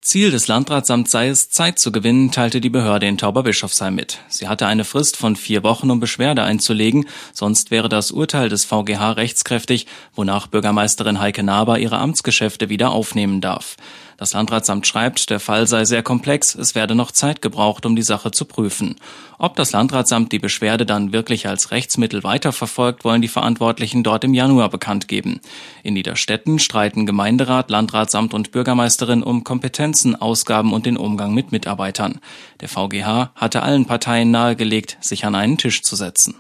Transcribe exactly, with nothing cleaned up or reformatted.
Ziel des Landratsamts sei es, Zeit zu gewinnen, teilte die Behörde in Tauberbischofsheim mit. Sie hatte eine Frist von vier Wochen, um Beschwerde einzulegen, sonst wäre das Urteil des V G H rechtskräftig, wonach Bürgermeisterin Heike Naber ihre Amtsgeschäfte wieder aufnehmen darf. Das Landratsamt schreibt, der Fall sei sehr komplex, es werde noch Zeit gebraucht, um die Sache zu prüfen. Ob das Landratsamt die Beschwerde dann wirklich als Rechtsmittel weiterverfolgt, wollen die Verantwortlichen dort im Januar bekannt geben. In Niederstetten streiten Gemeinderat, Landratsamt und Bürgermeisterin um Kompetenzen, Ausgaben und den Umgang mit Mitarbeitern. Der V G H hatte allen Parteien nahegelegt, sich an einen Tisch zu setzen.